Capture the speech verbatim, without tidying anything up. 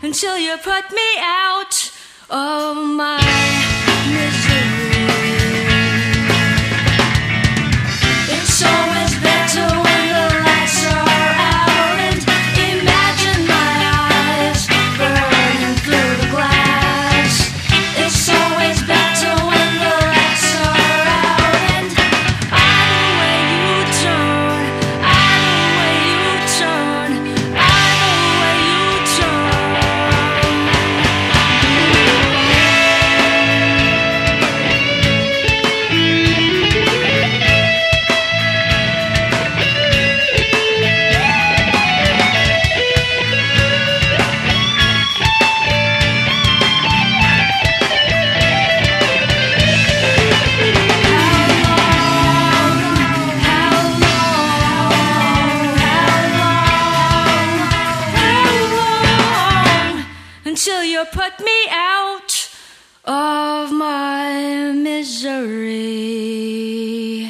until you put me out of my misery. It's always better when the lights are out, and imagine my eyes burning through the glass. It's always better when the lights are out, and I know where you turn, I know where you turn, I know where you until you put me out of my misery.